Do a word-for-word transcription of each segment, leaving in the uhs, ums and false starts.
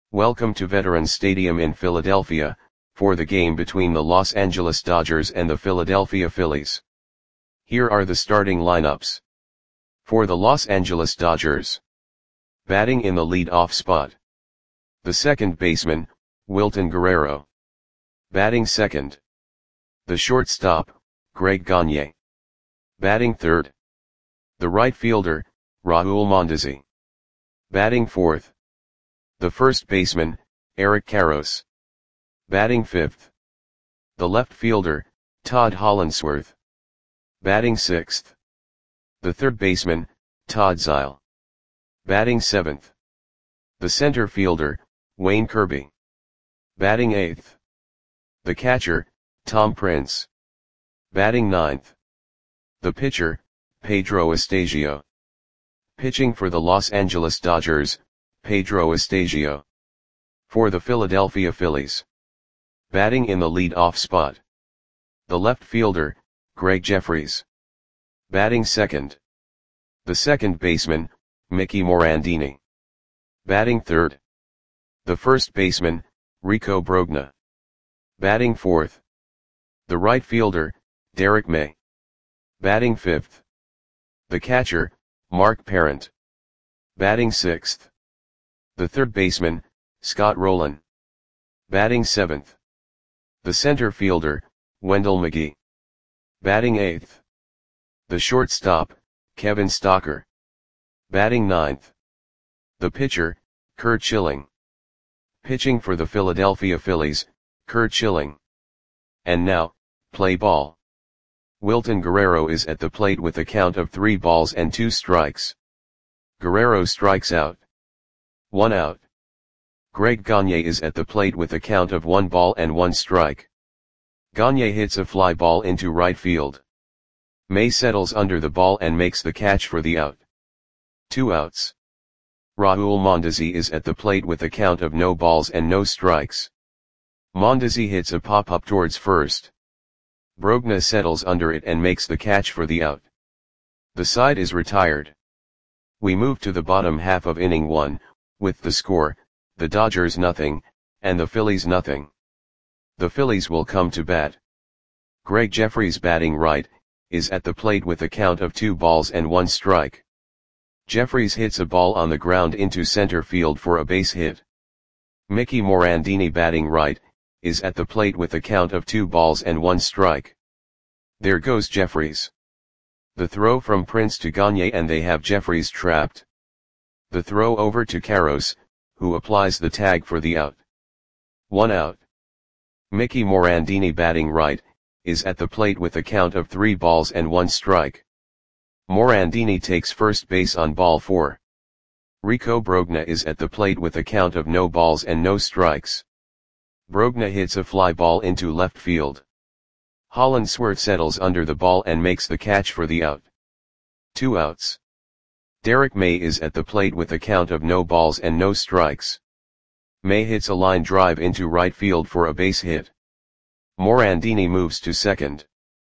Welcome to Veterans Stadium in Philadelphia, for the game between the Los Angeles Dodgers and the Philadelphia Phillies. Here are the starting lineups. For the Los Angeles Dodgers. Batting in the lead-off spot. The second baseman, Wilton Guerrero. Batting second. The shortstop, Greg Gagne. Batting third. The right fielder, Raul Mondesi. Batting fourth. The first baseman, Eric Karros. Batting fifth. The left fielder, Todd Hollandsworth. Batting sixth. The third baseman, Todd Zeile. Batting seventh. The center fielder, Wayne Kirby. Batting eighth. The catcher, Tom Prince. Batting ninth. The pitcher, Pedro Astacio. Pitching for the Los Angeles Dodgers, Pedro Astacio. For the Philadelphia Phillies. Batting in the lead-off spot. The left fielder, Greg Jefferies. Batting second. The second baseman, Mickey Morandini. Batting third. The first baseman, Rico Brogna. Batting fourth. The right fielder, Derek May. Batting fifth. The catcher, Mark Parent. Batting sixth. The third baseman, Scott Rolen. Batting seventh. The center fielder, Wendell McGee. Batting eighth. The shortstop, Kevin Stocker. Batting ninth. The pitcher, Curt Schilling. Pitching for the Philadelphia Phillies, Curt Schilling. And now, play ball. Wilton Guerrero is at the plate with a count of three balls and two strikes. Guerrero strikes out. One out. Greg Gagne is at the plate with a count of one ball and one strike. Gagne hits a fly ball into right field. May settles under the ball and makes the catch for the out. Two outs. Raul Mondesi is at the plate with a count of no balls and no strikes. Mondesi hits a pop-up towards first. Brogna settles under it and makes the catch for the out. The side is retired. We move to the bottom half of inning one, with the score, the Dodgers nothing, and the Phillies nothing. The Phillies will come to bat. Greg Jefferies batting right, is at the plate with a count of two balls and one strike. Jefferies hits a ball on the ground into center field for a base hit. Mickey Morandini batting right, is at the plate with a count of two balls and one strike. There goes Jefferies. The throw from Prince to Gagne and they have Jefferies trapped. The throw over to Karros, who applies the tag for the out. One out. Mickey Morandini batting right, is at the plate with a count of three balls and one strike. Morandini takes first base on ball four. Rico Brogna is at the plate with a count of no balls and no strikes. Brogna hits a fly ball into left field. Hollandsworth settles under the ball and makes the catch for the out. Two outs. Derek May is at the plate with a count of no balls and no strikes. May hits a line drive into right field for a base hit. Morandini moves to second.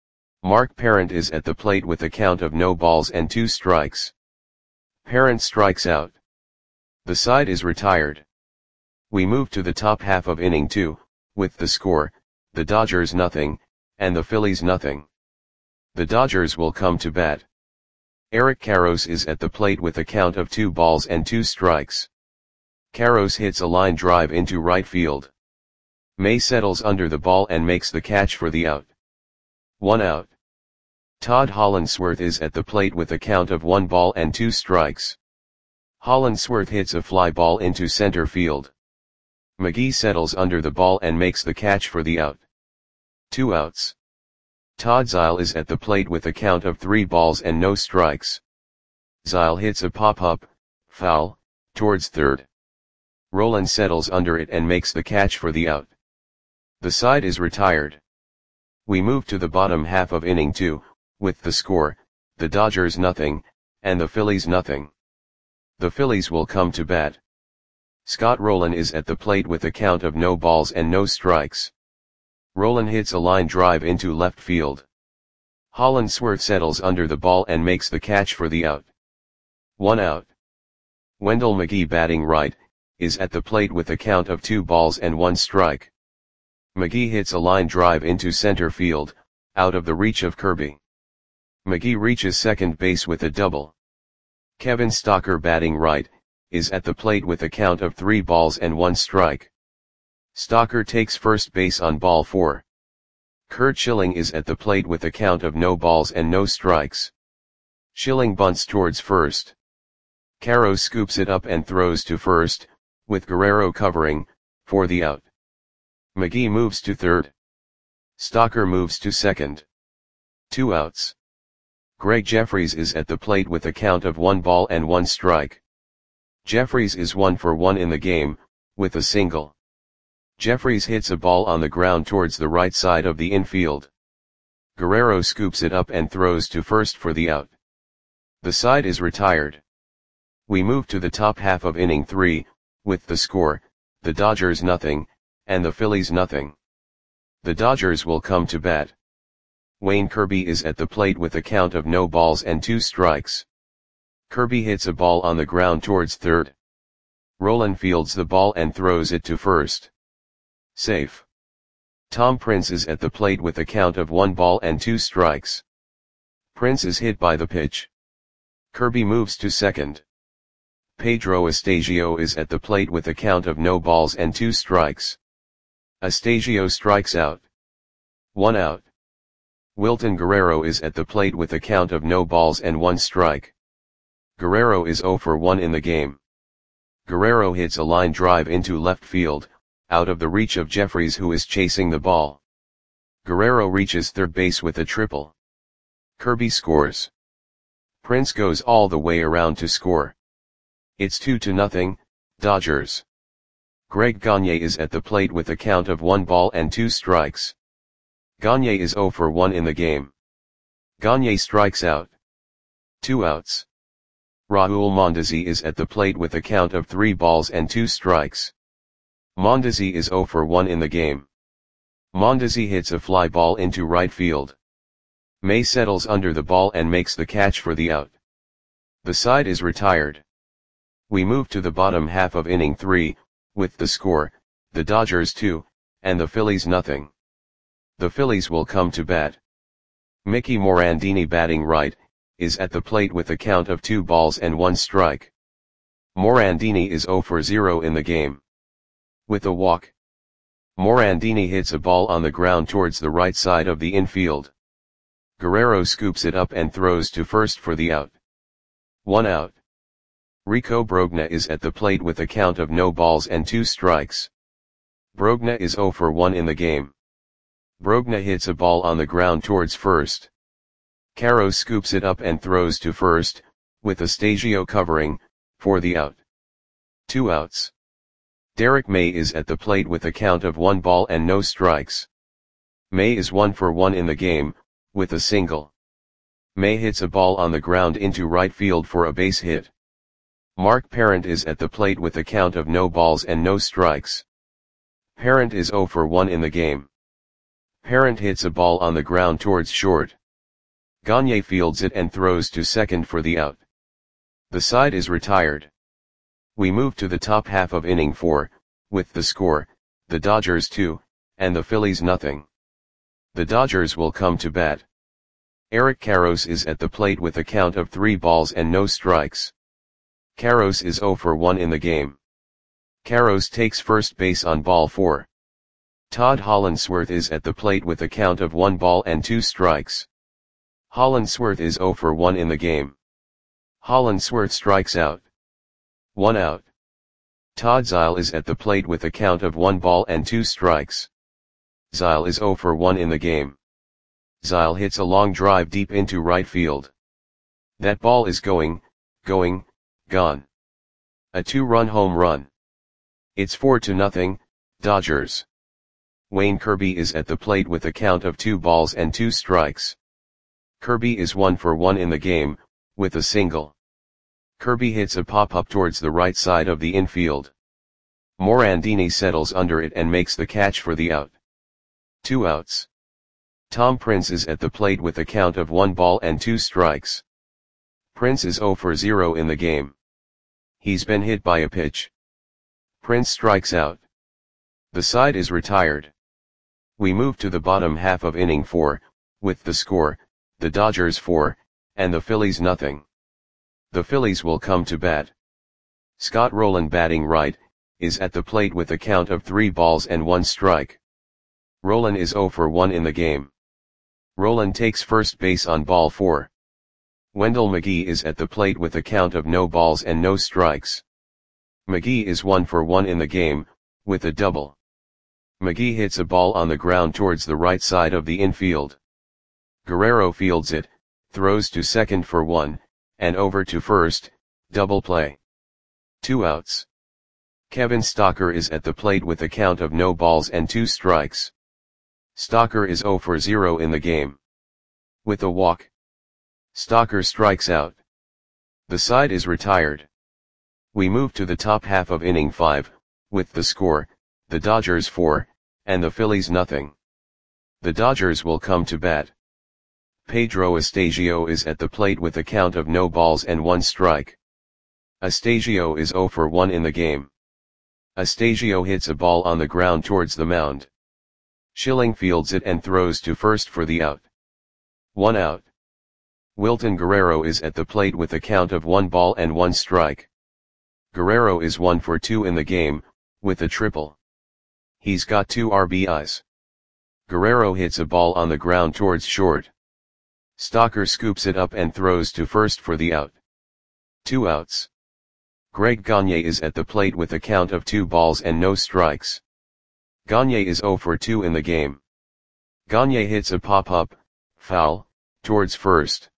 Mark Parent is at the plate with a count of no balls and two strikes. Parent strikes out. The side is retired. We move to the top half of inning two, with the score, the Dodgers nothing, and the Phillies nothing. The Dodgers will come to bat. Eric Karros is at the plate with a count of two balls and two strikes. Karros hits a line drive into right field. May settles under the ball and makes the catch for the out. One out. Todd Hollandsworth is at the plate with a count of one ball and two strikes. Hollandsworth hits a fly ball into center field. McGee settles under the ball and makes the catch for the out. Two outs. Todd Zeile is at the plate with a count of three balls and no strikes. Zeile hits a pop-up, foul, towards third. Rolen settles under it and makes the catch for the out. The side is retired. We move to the bottom half of inning two, with the score, the Dodgers nothing, and the Phillies nothing. The Phillies will come to bat. Scott Rolen is at the plate with a count of no balls and no strikes. Rolen hits a line drive into left field. Hollandsworth settles under the ball and makes the catch for the out. One out. Wendell McGee batting right, is at the plate with a count of two balls and one strike. McGee hits a line drive into center field, out of the reach of Kirby. McGee reaches second base with a double. Kevin Stocker, batting right, is at the plate with a count of three balls and one strike. Stocker takes first base on ball four. Curt Schilling is at the plate with a count of no balls and no strikes. Schilling bunts towards first. Caro scoops it up and throws to first, with Guerrero covering, for the out. McGee moves to third. Stocker moves to second. Two outs. Greg Jefferies is at the plate with a count of one ball and one strike. Jefferies is one for one in the game, with a single. Jefferies hits a ball on the ground towards the right side of the infield. Guerrero scoops it up and throws to first for the out. The side is retired. We move to the top half of inning three, with the score, the Dodgers nothing, and the Phillies nothing. The Dodgers will come to bat. Wayne Kirby is at the plate with a count of no balls and two strikes. Kirby hits a ball on the ground towards third. Rolen fields the ball and throws it to first. Safe. Tom Prince is at the plate with a count of one ball and two strikes. Prince is hit by the pitch. Kirby moves to second. Pedro Astasio is at the plate with a count of no balls and two strikes. Astasio strikes out. One out. Wilton Guerrero is at the plate with a count of no balls and one strike. Guerrero is zero for one in the game. Guerrero hits a line drive into left field, out of the reach of Jefferies, who is chasing the ball. Guerrero reaches third base with a triple. Kirby scores. Prince goes all the way around to score. It's two to nothing, Dodgers. Greg Gagne is at the plate with a count of one ball and two strikes. Gagne is zero for one in the game. Gagne strikes out. Two outs. Raul Mondesi is at the plate with a count of three balls and two strikes. Mondesi is zero for one in the game. Mondesi hits a fly ball into right field. May settles under the ball and makes the catch for the out. The side is retired. We move to the bottom half of inning three, with the score, the Dodgers two, and the Phillies nothing. The Phillies will come to bat. Mickey Morandini, batting right, is at the plate with a count of two balls and one strike. Morandini is zero for zero in the game. With a walk. Morandini hits a ball on the ground towards the right side of the infield. Guerrero scoops it up and throws to first for the out. One out. Rico Brogna is at the plate with a count of no balls and two strikes. Brogna is zero for one in the game. Brogna hits a ball on the ground towards first. Caro scoops it up and throws to first, with Astasio covering, for the out. Two outs. Derek May is at the plate with a count of one ball and no strikes. May is one for one in the game, with a single. May hits a ball on the ground into right field for a base hit. Mark Parent is at the plate with a count of no balls and no strikes. Parent is zero for one in the game. Parent hits a ball on the ground towards short. Gagne fields it and throws to second for the out. The side is retired. We move to the top half of inning four, with the score, the Dodgers two, and the Phillies nothing. The Dodgers will come to bat. Eric Karros is at the plate with a count of three balls and no strikes. Karros is zero for one in the game. Karros takes first base on ball four. Todd Hollandsworth is at the plate with a count of one ball and two strikes. Hollandsworth is zero for one in the game. Hollandsworth strikes out. One out. Todd Zeile is at the plate with a count of one ball and two strikes. Zeile is zero for one in the game. Zeile hits a long drive deep into right field. That ball is going, going, gone. A two-run home run. It's four to nothing, Dodgers. Wayne Kirby is at the plate with a count of two balls and two strikes. Kirby is one for one in the game, with a single. Kirby hits a pop-up towards the right side of the infield. Morandini settles under it and makes the catch for the out. Two outs. Tom Prince is at the plate with a count of one ball and two strikes. Prince is zero for zero in the game. He's been hit by a pitch. Prince strikes out. The side is retired. We move to the bottom half of inning four, with the score, the Dodgers four, and the Phillies nothing. The Phillies will come to bat. Scott Rolen, batting right, is at the plate with a count of three balls and one strike. Rolen is oh for one in the game. Rolen takes first base on ball four. Wendell McGee is at the plate with a count of no balls and no strikes. McGee is one for one in the game, with a double. McGee hits a ball on the ground towards the right side of the infield. Guerrero fields it, throws to second for one, and over to first, double play. Two outs. Kevin Stocker is at the plate with a count of no balls and two strikes. Stocker is oh for zero in the game. With a walk, Stocker strikes out. The side is retired. We move to the top half of inning five, with the score, the Dodgers four, and the Phillies nothing. The Dodgers will come to bat. Pedro Astasio is at the plate with a count of no balls and one strike. Astasio is oh for one in the game. Astasio hits a ball on the ground towards the mound. Schilling fields it and throws to first for the out. One out. Wilton Guerrero is at the plate with a count of one ball and one strike. Guerrero is one for two in the game, with a triple. He's got two R B Is. Guerrero hits a ball on the ground towards short. Stocker scoops it up and throws to first for the out. Two outs. Greg Gagne is at the plate with a count of two balls and no strikes. Gagne is oh for two in the game. Gagne hits a pop-up, foul, towards first.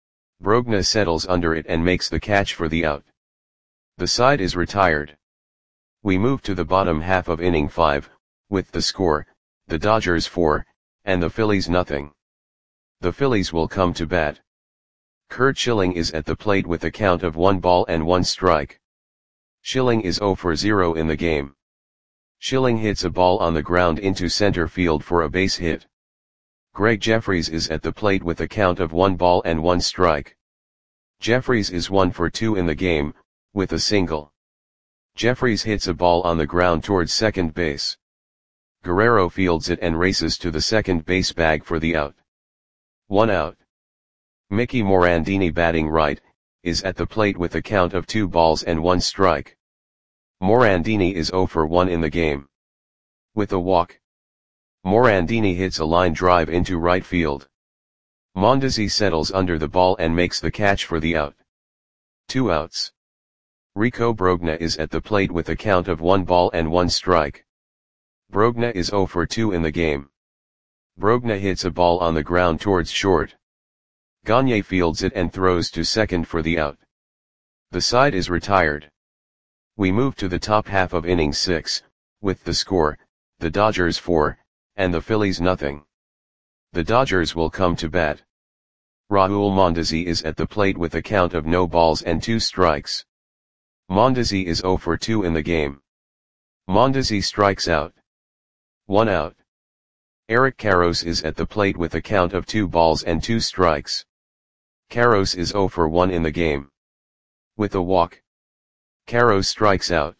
Brogna settles under it and makes the catch for the out. The side is retired. We move to the bottom half of inning five, with the score, the Dodgers four, and the Phillies nothing. The Phillies will come to bat. Curt Schilling is at the plate with a count of one ball and one strike. Schilling is oh for zero in the game. Schilling hits a ball on the ground into center field for a base hit. Greg Jeffries is at the plate with a count of one ball and one strike. Jeffries is one for two in the game, with a single. Jeffries hits a ball on the ground towards second base. Guerrero fields it and races to the second base bag for the out. One out. Mickey Morandini, batting right, is at the plate with a count of two balls and one strike. Morandini is oh for one in the game. With a walk, Morandini hits a line drive into right field. Mondesi settles under the ball and makes the catch for the out. Two outs. Rico Brogna is at the plate with a count of one ball and one strike. Brogna is oh for two in the game. Brogna hits a ball on the ground towards short. Gagne fields it and throws to second for the out. The side is retired. We move to the top half of inning six, with the score, the Dodgers four, and the Phillies nothing. The Dodgers will come to bat. Raul Mondesi is at the plate with a count of no balls and two strikes. Mondesi is oh for two in the game. Mondesi strikes out. One out. Eric Karros is at the plate with a count of two balls and two strikes. Karros is oh for one in the game. With a walk, Karros strikes out.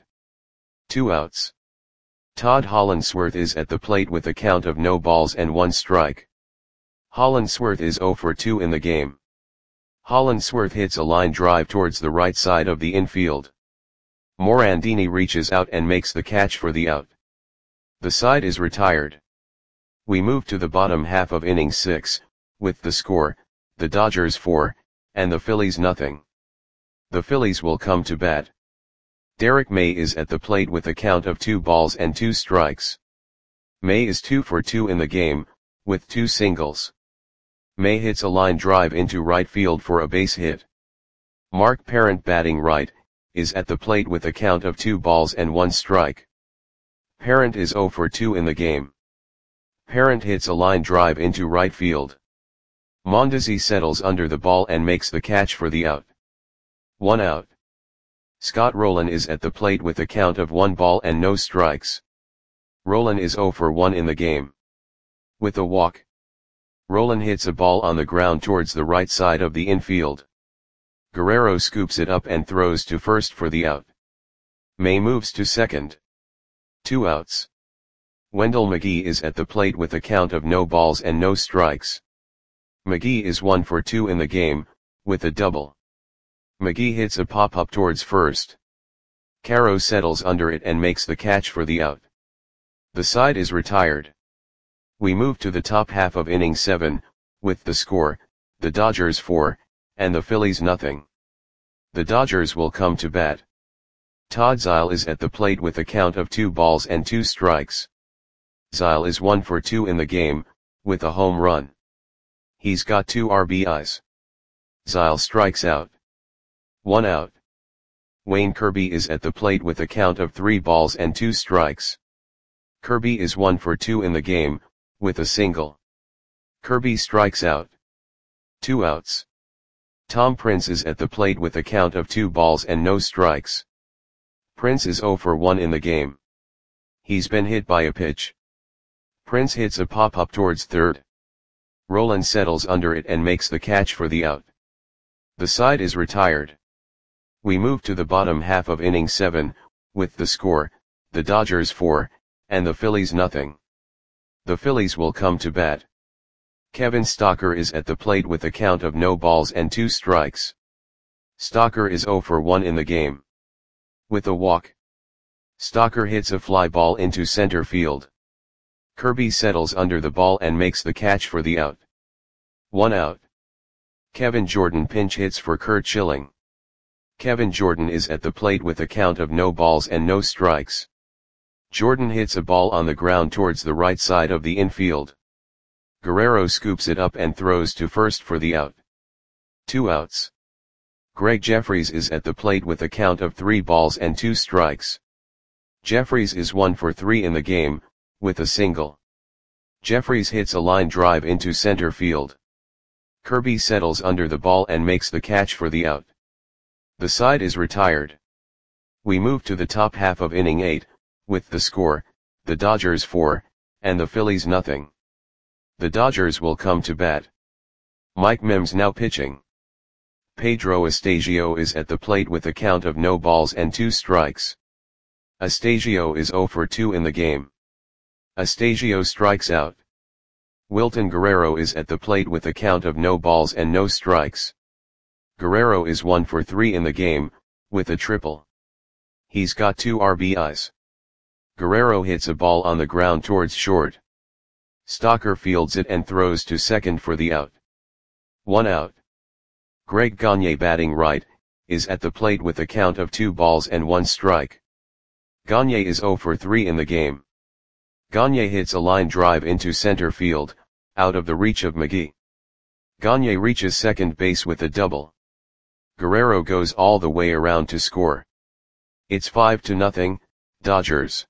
Two outs. Todd Hollandsworth is at the plate with a count of no balls and one strike. Hollandsworth is oh for two in the game. Hollandsworth hits a line drive towards the right side of the infield. Morandini reaches out and makes the catch for the out. The side is retired. We move to the bottom half of inning six, with the score, the Dodgers four, and the Phillies nothing. The Phillies will come to bat. Derek May is at the plate with a count of two balls and two strikes. May is two for two in the game, with two singles. May hits a line drive into right field for a base hit. Mark Parent, batting right, is at the plate with a count of two balls and one strike. Parent is oh for two in the game. Parent hits a line drive into right field. Mondesi settles under the ball and makes the catch for the out. One out. Scott Rolen is at the plate with a count of one ball and no strikes. Rolen is oh for one in the game. With a walk, Rolen hits a ball on the ground towards the right side of the infield. Guerrero scoops it up and throws to first for the out. May moves to second. Two outs. Wendell McGee is at the plate with a count of no balls and no strikes. McGee is one for two in the game, with a double. McGee hits a pop-up towards first. Caro settles under it and makes the catch for the out. The side is retired. We move to the top half of inning seven, with the score, the Dodgers four, and the Phillies nothing. The Dodgers will come to bat. Todd Zeile is at the plate with a count of two balls and two strikes. Zeile is one for two in the game, with a home run. He's got two R B Is. Zeile strikes out. One out. Wayne Kirby is at the plate with a count of three balls and two strikes. Kirby is one for two in the game, with a single. Kirby strikes out. Two outs. Tom Prince is at the plate with a count of two balls and no strikes. Prince is zero for one in the game. He's been hit by a pitch. Prince hits a pop-up towards third. Rolen settles under it and makes the catch for the out. The side is retired. We move to the bottom half of inning seven, with the score, the Dodgers four, and the Phillies nothing. The Phillies will come to bat. Kevin Stocker is at the plate with a count of no balls and two strikes. Stocker is zero for one in the game. With a walk. Stocker hits a fly ball into center field. Kirby settles under the ball and makes the catch for the out. One out. Kevin Jordan pinch hits for Curt Schilling. Kevin Jordan is at the plate with a count of no balls and no strikes. Jordan hits a ball on the ground towards the right side of the infield. Guerrero scoops it up and throws to first for the out. Two outs. Greg Jeffries is at the plate with a count of three balls and two strikes. Jeffries is one for three in the game, with a single. Jeffries hits a line drive into center field. Kirby settles under the ball and makes the catch for the out. The side is retired. We move to the top half of inning eight, with the score, the Dodgers four, and the Phillies nothing. The Dodgers will come to bat. Mike Mims now pitching. Pedro Astasio is at the plate with a count of no balls and two strikes. Astasio is zero for two in the game. Astasio strikes out. Wilton Guerrero is at the plate with a count of no balls and no strikes. Guerrero is one for three in the game, with a triple. He's got two R B Is. Guerrero hits a ball on the ground towards short. Stocker fields it and throws to second for the out. One out. Greg Gagne batting right, is at the plate with a count of two balls and one strike. Gagne is zero for three in the game. Gagne hits a line drive into center field, out of the reach of McGee. Gagne reaches second base with a double. Guerrero goes all the way around to score. It's five to nothing, Dodgers.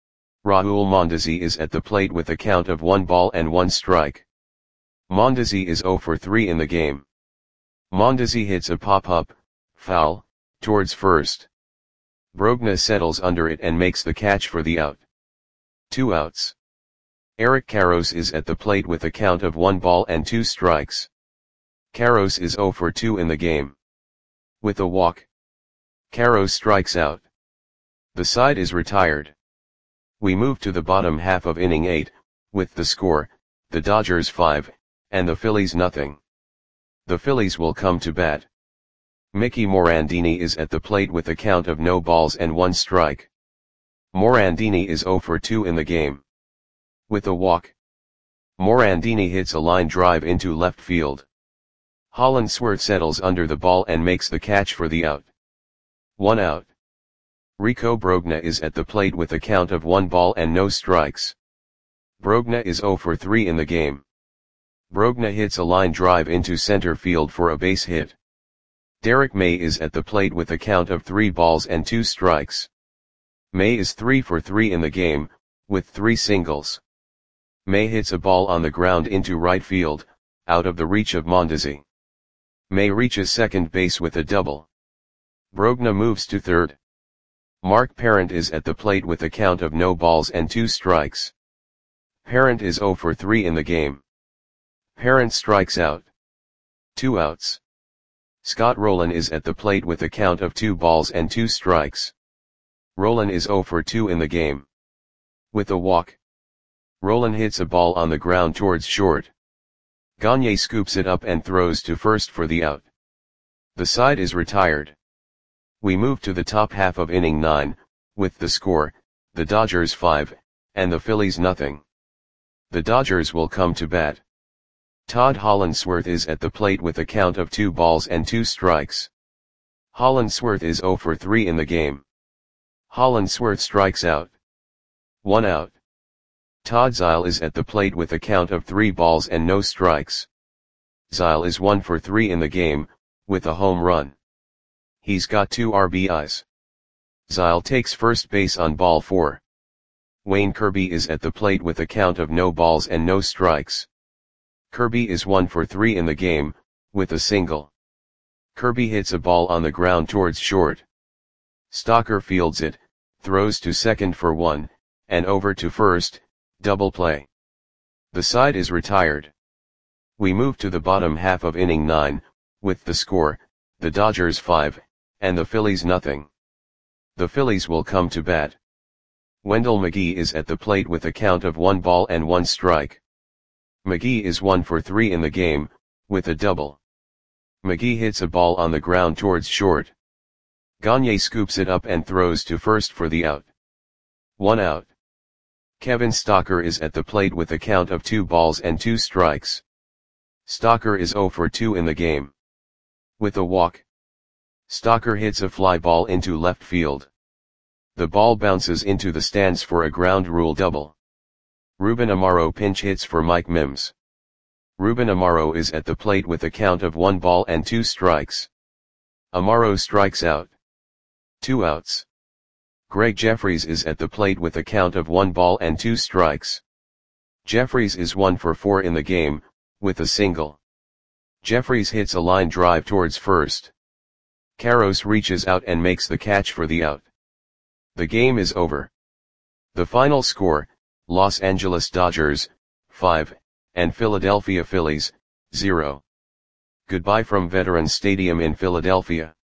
Raul Mondesi is at the plate with a count of one ball and one strike. Mondesi is zero for three in the game. Mondesi hits a pop-up, foul, towards first. Brogna settles under it and makes the catch for the out. Two outs. Eric Karros is at the plate with a count of one ball and two strikes. Karros is zero for two in the game. With a walk. Karros strikes out. The side is retired. We move to the bottom half of inning eight, with the score, the Dodgers five, and the Phillies nothing. The Phillies will come to bat. Mickey Morandini is at the plate with a count of no balls and one strike. Morandini is zero for two in the game. With a walk. Morandini hits a line drive into left field. Hollandsworth settles under the ball and makes the catch for the out. One out. Rico Brogna is at the plate with a count of one ball and no strikes. Brogna is zero for three in the game. Brogna hits a line drive into center field for a base hit. Derek May is at the plate with a count of three balls and two strikes. May is three for three in the game, with three singles. May hits a ball on the ground into right field, out of the reach of Mondesi. May reaches second base with a double. Brogna moves to third. Mark Parent is at the plate with a count of no balls and two strikes. Parent is zero for three in the game. Parent strikes out. Two outs. Scott Rolen is at the plate with a count of two balls and two strikes. Rolen is zero for two in the game. With a walk, Roland hits a ball on the ground towards short. Gagne scoops it up and throws to first for the out. The side is retired. We move to the top half of inning nine, with the score, the Dodgers five, and the Phillies nothing. The Dodgers will come to bat. Todd Hollandsworth is at the plate with a count of two balls and two strikes. Hollandsworth is oh for three in the game. Hollandsworth strikes out. One out. Todd Zeile is at the plate with a count of three balls and no strikes. Zeile is one for three in the game, with a home run. He's got two R B Is. Zeile takes first base on ball four. Wayne Kirby is at the plate with a count of no balls and no strikes. Kirby is one for three in the game, with a single. Kirby hits a ball on the ground towards short. Stocker fields it, throws to second for one, and over to first, double play. The side is retired. We move to the bottom half of inning nine, with the score, the Dodgers five, and the Phillies nothing. The Phillies will come to bat. Wendell McGee is at the plate with a count of one ball and one strike. McGee is one for three in the game, with a double. McGee hits a ball on the ground towards short. Gagne scoops it up and throws to first for the out. One out. Kevin Stocker is at the plate with a count of two balls and two strikes. Stocker is oh for two in the game. With a walk, Stocker hits a fly ball into left field. The ball bounces into the stands for a ground rule double. Ruben Amaro pinch hits for Mike Mims. Ruben Amaro is at the plate with a count of one ball and two strikes. Amaro strikes out. Two outs. Greg Jeffries is at the plate with a count of one ball and two strikes. Jeffries is one for four in the game, with a single. Jeffries hits a line drive towards first. Karros reaches out and makes the catch for the out. The game is over. The final score, Los Angeles Dodgers, five, and Philadelphia Phillies, zero. Goodbye from Veterans Stadium in Philadelphia.